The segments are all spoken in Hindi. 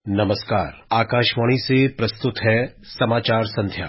नमस्कार। आकाशवाणी से प्रस्तुत है समाचार संध्या।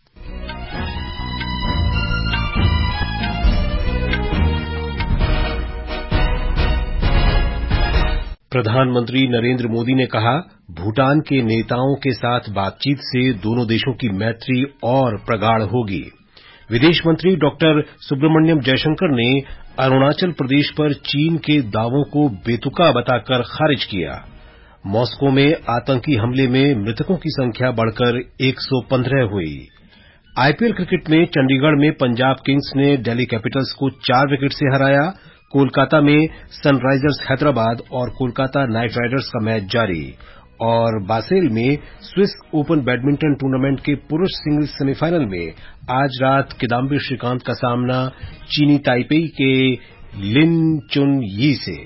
प्रधानमंत्री नरेंद्र मोदी ने कहा, भूटान के नेताओं के साथ बातचीत से दोनों देशों की मैत्री और प्रगाढ़ होगी। विदेश मंत्री डॉक्टर सुब्रमण्यम जयशंकर ने अरुणाचल प्रदेश पर चीन के दावों को बेतुका बताकर खारिज किया। मॉस्को में आतंकी हमले में मृतकों की संख्या बढ़कर 115 हुई। आईपीएल क्रिकेट में चंडीगढ़ में पंजाब किंग्स ने दिल्ली कैपिटल्स को 4 विकेट से हराया। कोलकाता में सनराइजर्स हैदराबाद और कोलकाता नाइट राइडर्स का मैच जारी। और बासेल में स्विस ओपन बैडमिंटन टूर्नामेंट के पुरुष सिंगल्स सेमीफाइनल में आज रात किदाम्बी श्रीकांत का सामना चीनी ताइपेई के लिन चुन यी से।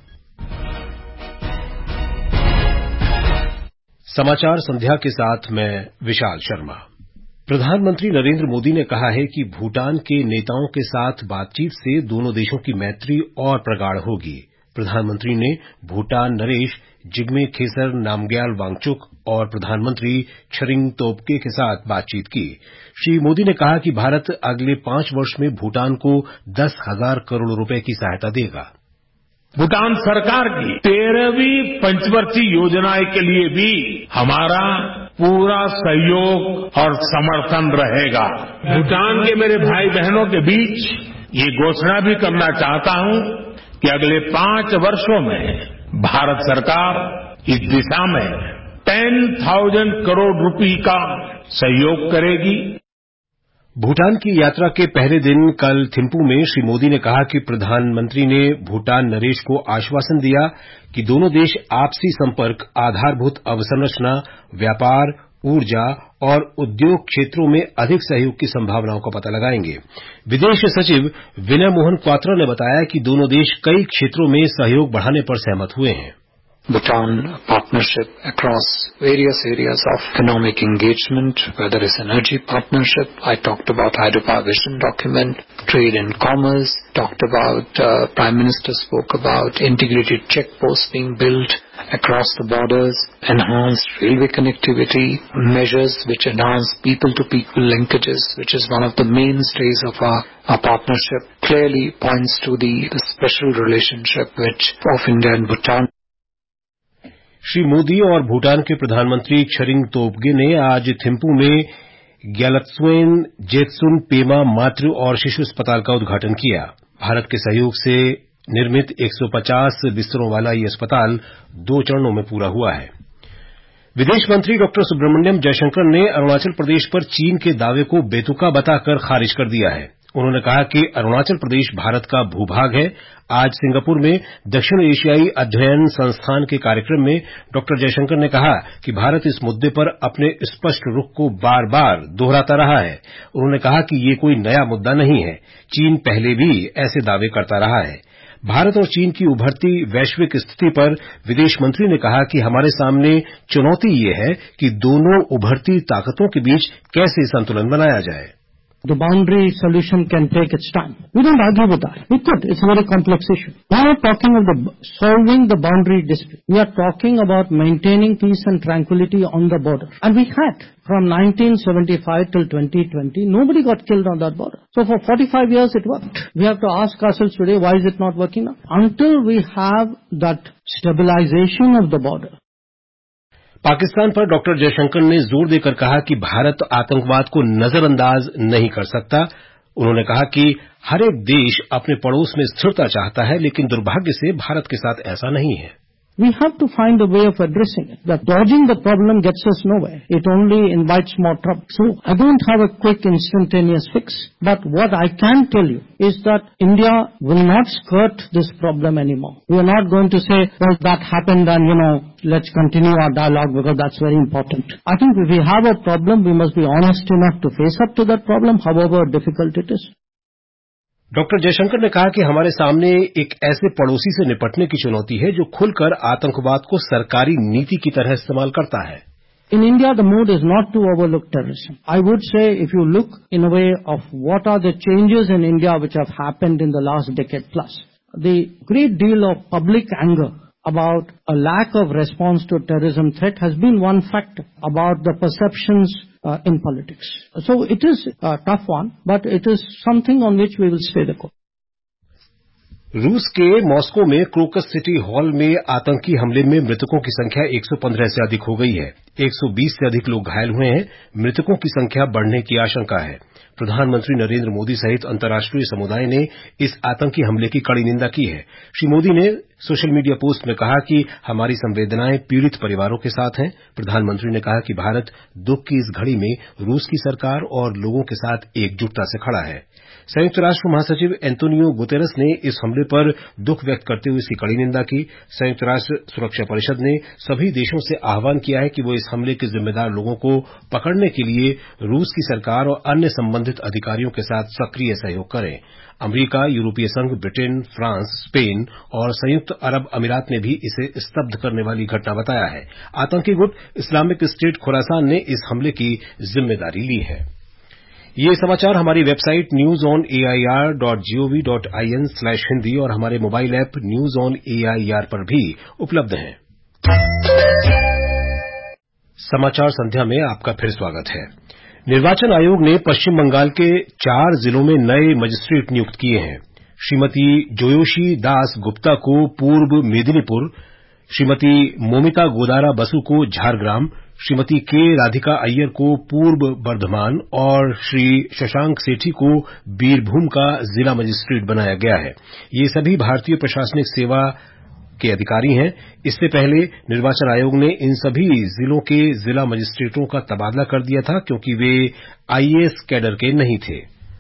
समाचार संध्या के साथ मैं विशाल शर्मा। प्रधानमंत्री नरेंद्र मोदी ने कहा है कि भूटान के नेताओं के साथ बातचीत से दोनों देशों की मैत्री और प्रगाढ़ होगी। प्रधानमंत्री ने भूटान नरेश जिग्मे खेसर नामग्याल वांगचुक और प्रधानमंत्री छरिंग तोब्गे के साथ बातचीत की। श्री मोदी ने कहा कि भारत अगले 5 वर्ष में भूटान को 10,000 करोड़ रुपए की सहायता देगा। भूटान सरकार की 13वीं पंचवर्षीय योजना के लिए भी हमारा पूरा सहयोग और समर्थन रहेगा। भूटान के मेरे भाई बहनों के बीच ये घोषणा भी करना चाहता हूं कि अगले 5 वर्षों में भारत सरकार इस दिशा में 10,000 करोड़ रुपए का सहयोग करेगी। भूटान की यात्रा के पहले दिन कल थिम्पू में श्री मोदी ने कहा कि प्रधानमंत्री ने भूटान नरेश को आश्वासन दिया कि दोनों देश आपसी संपर्क, आधारभूत अवसंरचना, व्यापार, ऊर्जा और उद्योग क्षेत्रों में अधिक सहयोग की संभावनाओं का पता लगाएंगे। विदेश सचिव विनय मोहन क्वात्रा ने बताया कि दोनों देश कई क्षेत्रों में सहयोग बढ़ाने पर सहमत हुए हैं। Bhutan partnership across various areas of economic engagement, whether it's energy partnership. I talked about Hydropower Vision document, trade and commerce, talked about, Prime Minister spoke about integrated checkposts being built across the borders, enhanced railway connectivity, measures which enhance people-to-people linkages, which is one of the mainstays of our partnership, clearly points to the special relationship of India and Bhutan. Shri Modi और भूटान के प्रधानमंत्री छरिंग तोब्गे ने आज थिम्पू में ग्यालत्सुएन जेत्सुन पेमा मातृ और शिशु अस्पताल का उद्घाटन किया। भारत के सहयोग से निर्मित 150 बिस्तरों वाला ये अस्पताल 2 चरणों में पूरा हुआ है। विदेश मंत्री डॉक्टर सुब्रमण्यम जयशंकर ने अरुणाचल प्रदेश पर चीन के दावे को बेतुका बताकर खारिज कर दिया है। उन्होंने कहा कि अरुणाचल प्रदेश भारत का भूभाग है। आज सिंगापुर में दक्षिण एशियाई अध्ययन संस्थान के कार्यक्रम में डॉक्टर जयशंकर ने कहा कि भारत इस मुद्दे पर अपने स्पष्ट रुख को बार बार दोहराता रहा है। उन्होंने कहा कि ये कोई नया मुद्दा नहीं है। चीन पहले भी ऐसे दावे करता रहा है। भारत और चीन की उभरती वैश्विक स्थिति पर विदेश मंत्री ने कहा कि हमारे सामने चुनौती ये है कि दोनों उभरती ताकतों के बीच कैसे संतुलन बनाया जाए। The boundary solution can take its time. We don't argue with that. We could. It's a very complex issue. We are not talking of solving the boundary dispute. We are talking about maintaining peace and tranquility on the border. And we had. From 1975 till 2020, nobody got killed on that border. So for 45 years it worked. We have to ask ourselves today, why is it not working now? Until we have that stabilization of the border. Pakistan पर डॉक्टर जयशंकर ने जोर देकर कहा कि भारत आतंकवाद को नजरअंदाज नहीं कर सकता। उन्होंने कहा कि हर एक देश अपने पड़ोस में स्थिरता चाहता है, लेकिन दुर्भाग्य से भारत के साथ ऐसा नहीं है। We have to find a way of addressing it. That dodging the problem gets us nowhere. It only invites more trouble. So I don't have a quick instantaneous fix. But what I can tell you is that India will not skirt this problem anymore. We are not going to say, well, that happened and, let's continue our dialogue because that's very important. I think if we have a problem, we must be honest enough to face up to that problem, however difficult it is. Doctor Jaishankar ने कहा कि हमारे सामने एक ऐसे पड़ोसी से निपटने की चुनौती है जो खुलकर आतंकवाद को सरकारी नीति की तरह इस्तेमाल करता है। In India, the mood is not to overlook terrorism. I would say, if you look in a way of what are the changes in India which have happened in the last decade plus, the great deal of public anger about a lack of response to terrorism threat has been one factor about the perceptions in politics. So it is a tough one, but it is something on which we will stay the course. रूस के मॉस्को में क्रोकस सिटी हॉल में आतंकी हमले में मृतकों की संख्या 115 से अधिक हो गई है। 120 से अधिक लोग घायल हुए हैं। मृतकों की संख्या बढ़ने की आशंका है। प्रधानमंत्री नरेंद्र मोदी सहित अंतर्राष्ट्रीय समुदाय ने इस आतंकी हमले की कड़ी निंदा की है। श्री मोदी ने सोशल मीडिया पोस्ट में कहा कि हमारी संवेदनाएं पीड़ित परिवारों के साथ हैं। प्रधानमंत्री ने कहा कि भारत दुख की इस घड़ी में रूस की सरकार और लोगों के साथ एकजुटता से खड़ा है। संयुक्त राष्ट्र महासचिव एंटोनियो गुतेरस ने इस हमले पर दुख व्यक्त करते हुए इसकी कड़ी निंदा की। संयुक्त राष्ट्र सुरक्षा परिषद ने सभी देशों से आह्वान किया है कि वो इस हमले के जिम्मेदार लोगों को पकड़ने के लिए रूस की सरकार और अन्य संबंधित अधिकारियों के साथ सक्रिय सहयोग करें। अमेरिका, यूरोपीय संघ, ब्रिटेन, फ्रांस, स्पेन और संयुक्त अरब अमीरात ने भी इसे स्तब्ध करने वाली घटना बताया है। आतंकी गुट इस्लामिक स्टेट खुरासान ने इस हमले की जिम्मेदारी ली है। ये समाचार हमारी वेबसाइट newsonair.gov.in/hindi और हमारे mobile app news on AIR पर भी उपलब्ध हैं। समाचार संध्या में आपका फिर स्वागत है। निर्वाचन आयोग ने पश्चिम बंगाल के 4 जिलों में नए मजिस्ट्रेट नियुक्त किए हैं। श्रीमती जोयोशी दास गुप्ता को पूर्व मेदिनीपुर, श्रीमती मोमिता गोदारा बसु को झारग्राम, श्रीमती के राधिका अय्यर को पूर्व बर्धमान और श्री शशांक सेठी को बीरभूम का जिला मजिस्ट्रेट बनाया गया है। ये सभी भारतीय प्रशासनिक सेवा के अधिकारी हैं। इससे पहले निर्वाचन आयोग ने इन सभी जिलों के जिला मजिस्ट्रेटों का तबादला कर दिया था क्योंकि वे आईएएस कैडर के नहीं थे।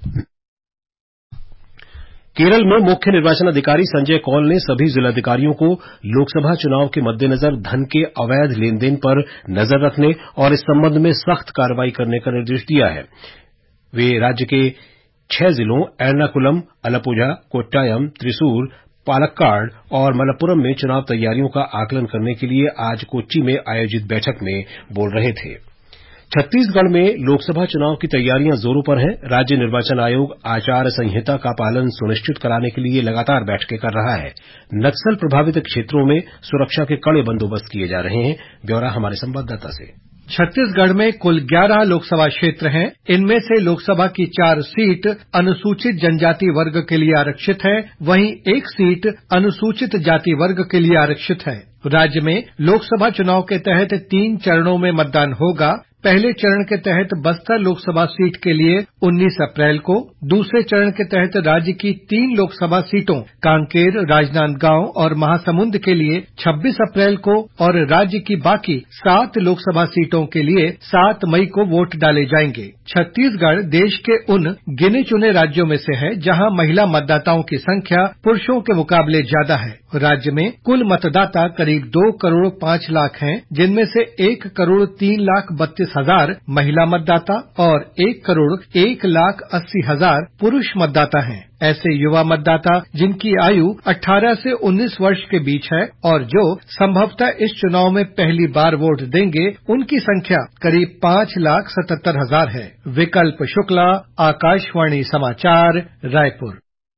केरल में मुख्य निर्वाचन अधिकारी संजय कौल ने सभी जिलाधिकारियों को लोकसभा चुनाव के मद्देनजर धन के अवैध लेनदेन पर नजर रखने और इस संबंध में सख्त कार्रवाई करने का निर्देश दिया है। वे राज्य के 6 जिलों एर्नाकुलम, अलपुझा, कोट्टायम, त्रिशूर, पालक्काड और मलप्पुरम में चुनाव तैयारियों का आकलन करने के लिए आज कोच्चि में आयोजित बैठक में बोल रहे थे। छत्तीसगढ़ में लोकसभा चुनाव की तैयारियां जोरों पर हैं। राज्य निर्वाचन आयोग आचार संहिता का पालन सुनिश्चित कराने के लिए लगातार बैठकें कर रहा है। नक्सल प्रभावित क्षेत्रों में सुरक्षा के कड़े बंदोबस्त किए जा रहे हैं। ब्यौरा हमारे संवाददाता से। छत्तीसगढ़ में कुल 11 लोकसभा क्षेत्र हैं। इनमें से लोकसभा की 4 सीट अनुसूचित जनजाति वर्ग के लिए आरक्षित है, वहीं 1 सीट अनुसूचित जाति वर्ग के लिए आरक्षित है। राज्य में लोकसभा चुनाव के तहत 3 चरणों में मतदान होगा। पहले चरण के तहत बस्तर लोकसभा सीट के लिए 19 अप्रैल को, दूसरे चरण के तहत राज्य की 3 लोकसभा सीटों कांकेर, राजनांदगांव और महासमुंद के लिए 26 अप्रैल को और राज्य की बाकी 7 लोकसभा सीटों के लिए 7 मई को वोट डाले जाएंगे। छत्तीसगढ़ देश के उन गिने चुने राज्यों में से है जहां महिला मतदाताओं की संख्या पुरुषों के मुकाबले ज्यादा है। राज्य में कुल मतदाता करीब 2 करोड़ 5 लाख हैं, जिनमें से 1 करोड़ 3 लाख 32 हजार महिला मतदाता और 1 करोड़ 1 लाख 80 हजार पुरुष मतदाता हैं। ऐसे युवा मतदाता जिनकी आयु 18 से 19 वर्ष के बीच है और जो संभवतः इस चुनाव में पहली बार वोट देंगे, उनकी संख्या करीब 5,77,000 हजार है। विकल्प शुक्ला, आकाशवाणी समाचार, रायपुर।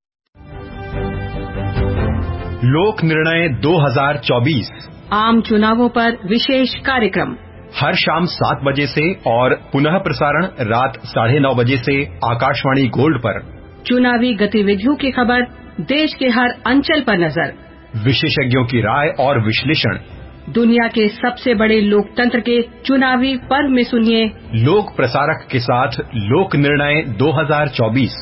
लोक निर्णय 2024 आम चुनावों पर विशेष कार्यक्रम हर शाम 7 बजे से और पुनः प्रसारण रात 9:30 बजे से आकाशवाणी गोल्ड पर। चुनावी गतिविधियों की खबर, देश के हर अंचल पर नजर, विशेषज्ञों की राय और विश्लेषण। दुनिया के सबसे बड़े लोकतंत्र के चुनावी पर्व में सुनिए लोक प्रसारक के साथ लोक निर्णय 2024।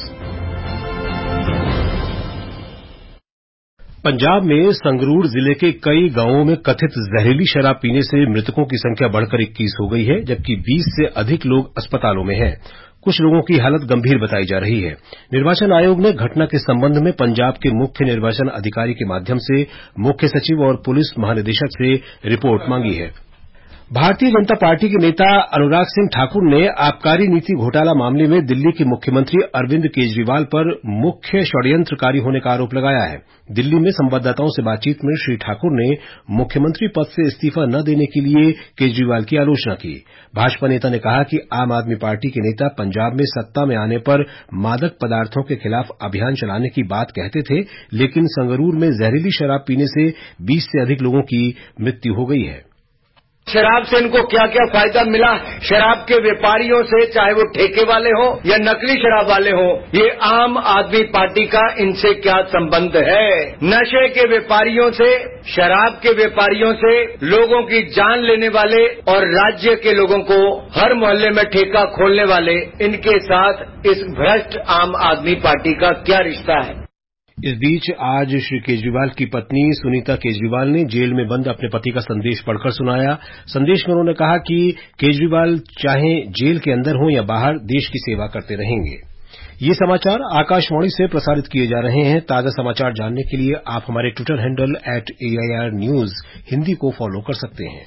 पंजाब में संगरूर जिले के कई गांवों में कथित जहरीली शराब पीने से मृतकों की संख्या बढ़कर 21 हो गई है, जबकि 20 से अधिक लोग अस्पतालों में हैं। कुछ लोगों की हालत गंभीर बताई जा रही है। निर्वाचन आयोग ने घटना के संबंध में पंजाब के मुख्य निर्वाचन अधिकारी के माध्यम से मुख्य सचिव और पुलिस महानिदेशक से रिपोर्ट मांगी है। भारतीय जनता पार्टी के नेता अनुराग सिंह ठाकुर ने आबकारी नीति घोटाला मामले में दिल्ली के मुख्यमंत्री अरविंद केजरीवाल पर मुख्य षड्यंत्रकारी होने का आरोप लगाया है। दिल्ली में संवाददाताओं से बातचीत में श्री ठाकुर ने मुख्यमंत्री पद से इस्तीफा न देने के लिए केजरीवाल की आलोचना की। भाजपा नेता ने कहा कि आम आदमी पार्टी के नेता पंजाब में सत्ता में आने पर मादक पदार्थों के खिलाफ अभियान चलाने की बात कहते थे, लेकिन संगरूर में जहरीली शराब पीने से 20 से अधिक लोगों की मृत्यु हो गई है। शराब से इनको क्या क्या फायदा मिला, शराब के व्यापारियों से, चाहे वो ठेके वाले हो या नकली शराब वाले हो, ये आम आदमी पार्टी का इनसे क्या संबंध है। नशे के व्यापारियों से, शराब के व्यापारियों से, लोगों की जान लेने वाले और राज्य के लोगों को हर मोहल्ले में ठेका खोलने वाले, इनके साथ इस भ्रष्ट आम आदमी पार्टी का क्या रिश्ता है। इस बीच आज श्री केजरीवाल की पत्नी सुनीता केजरीवाल ने जेल में बंद अपने पति का संदेश पढ़कर सुनाया। संदेश में उन्होंने कहा कि केजरीवाल चाहे जेल के अंदर हों या बाहर, देश की सेवा करते रहेंगे। ये समाचार आकाशवाणी से प्रसारित किए जा रहे हैं। ताजा समाचार जानने के लिए आप हमारे Twitter handle @AIR News Hindi को फॉलो कर सकते हैं।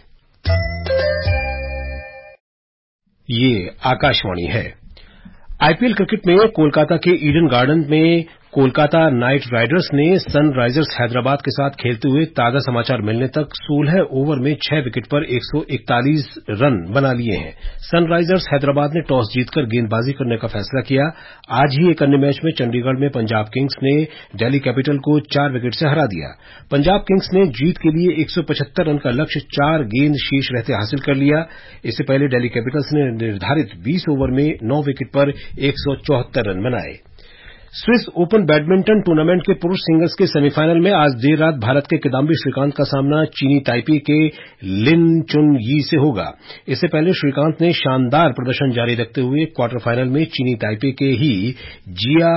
ये आकाशवाणी है। आईपीएल क्रिकेट में कोलकाता के ईडन गार्डन में कोलकाता नाइट राइडर्स ने सनराइजर्स हैदराबाद के साथ खेलते हुए ताजा समाचार मिलने तक 16 ओवर में 6 विकेट पर 141 रन बना लिए हैं। सनराइजर्स हैदराबाद ने टॉस जीतकर गेंदबाजी करने का फैसला किया। आज ही एक अन्य मैच में चंडीगढ़ में पंजाब किंग्स ने दिल्ली कैपिटल को 4 विकेट से हरा दिया। पंजाब किंग्स ने जीत के लिए 175 रन का लक्ष्य 4 गेंद शेष रहते हासिल कर लिया। इससे पहले दिल्ली कैपिटल्स ने निर्धारित 20 ओवर में 9 विकेट पर 174 रन बनाए। स्विस ओपन बैडमिंटन टूर्नामेंट के पुरुष सिंगल्स के सेमीफाइनल में आज देर रात भारत के किदाम्बी श्रीकांत का सामना चीनी ताइपे के लिन चुन यी से होगा। इससे पहले श्रीकांत ने शानदार प्रदर्शन जारी रखते हुए क्वार्टर फाइनल में चीनी ताइपे के ही जिया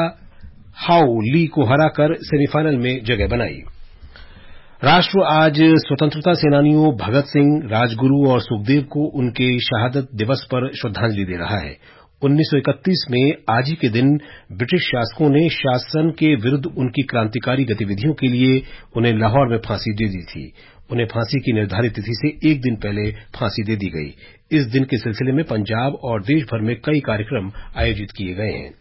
हाओ ली को हराकर सेमीफाइनल में जगह बनाई। राष्ट्र आज स्वतंत्रता सेनानियों भगत सिंह, राजगुरू और सुखदेव को उनके शहादत दिवस पर श्रद्धांजलि दे रहा है। 1931 में आज ही के दिन ब्रिटिश शासकों ने शासन के विरुद्ध उनकी क्रांतिकारी गतिविधियों के लिए उन्हें लाहौर में फांसी दे दी थी। उन्हें फांसी की निर्धारित तिथि से एक दिन पहले फांसी दे दी गई। इस दिन के सिलसिले में पंजाब और देश भर में कई कार्यक्रम आयोजित किए गए हैं।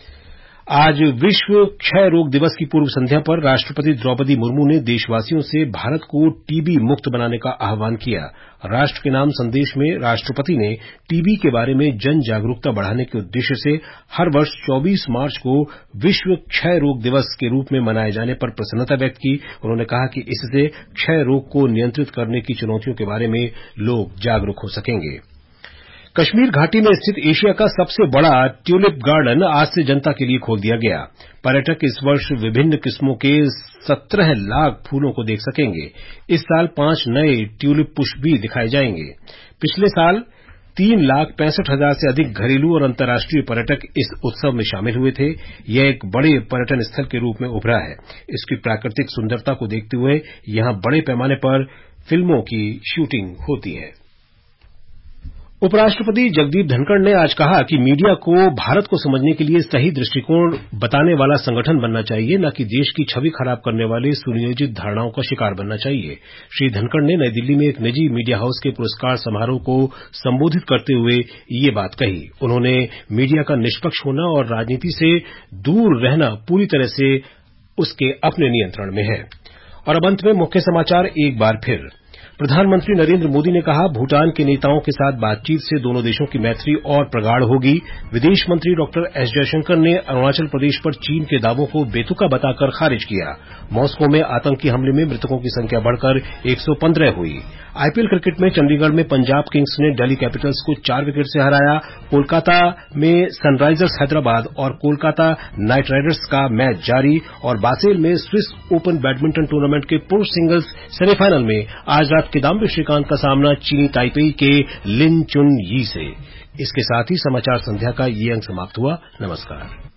आज विश्व क्षय रोग दिवस की पूर्व संध्या पर राष्ट्रपति द्रौपदी मुर्मू ने देशवासियों से भारत को टीबी मुक्त बनाने का आह्वान किया। राष्ट्र के नाम संदेश में राष्ट्रपति ने टीबी के बारे में जन जागरूकता बढ़ाने के उद्देश्य से हर वर्ष 24 मार्च को विश्व क्षय रोग दिवस के रूप में मनाए जाने पर प्रसन्नता व्यक्त की। उन्होंने कहा कि इससे क्षय रोग को नियंत्रित करने की चुनौतियों के बारे में लोग जागरूक हो सकेंगे। कश्मीर घाटी में स्थित एशिया का सबसे बड़ा ट्यूलिप गार्डन आज से जनता के लिए खोल दिया गया। पर्यटक इस वर्ष विभिन्न किस्मों के 17 लाख फूलों को देख सकेंगे। इस साल 5 नए ट्यूलिप पुष्प भी दिखाए जाएंगे। पिछले साल 3,65,000 से अधिक घरेलू और अंतर्राष्ट्रीय पर्यटक इस उत्सव में शामिल हुए थे। यह एक बड़े पर्यटन स्थल के रूप में उभरा है। इसकी प्राकृतिक सुंदरता को देखते हुए यहां बड़े पैमाने पर फिल्मों की शूटिंग होती है। उपराष्ट्रपति जगदीप धनखड़ ने आज कहा कि मीडिया को भारत को समझने के लिए सही दृष्टिकोण बताने वाला संगठन बनना चाहिए, न कि देश की छवि खराब करने वाले सुनियोजित धारणाओं का शिकार बनना चाहिए। श्री धनखड़ ने नई दिल्ली में एक निजी मीडिया हाउस के पुरस्कार समारोह को संबोधित करते हुए ये बात कही। उन्होंने मीडिया का निष्पक्ष होना और राजनीति से दूर रहना पूरी तरह से उसके अपने नियंत्रण में है। और अब अंत में मुख्य समाचार एक बार फिर। प्रधानमंत्री नरेंद्र मोदी ने कहा, भूटान के नेताओं के साथ बातचीत से दोनों देशों की मैत्री और प्रगाढ़ होगी। विदेश मंत्री डॉक्टर एस जयशंकर ने अरुणाचल प्रदेश पर चीन के दावों को बेतुका बताकर खारिज किया। मॉस्को में आतंकी हमले में मृतकों की संख्या बढ़कर 115 हुई। आईपीएल क्रिकेट में चंडीगढ़ में पंजाब किंग्स ने दिल्ली कैपिटल्स को 4 विकेट से हराया। कोलकाता में सनराइजर्स हैदराबाद और कोलकाता नाइट राइडर्स का मैच जारी। और बासेल में स्विस ओपन बैडमिंटन टूर्नामेंट के पुरुष सिंगल्स सेमीफाइनल में आज रात किदाम्बी श्रीकांत का सामना चीनी ताइपेई के लिन चुन यी से। इसके साथ ही समाचार संध्या का ये अंक समाप्त हुआ। नमस्कार।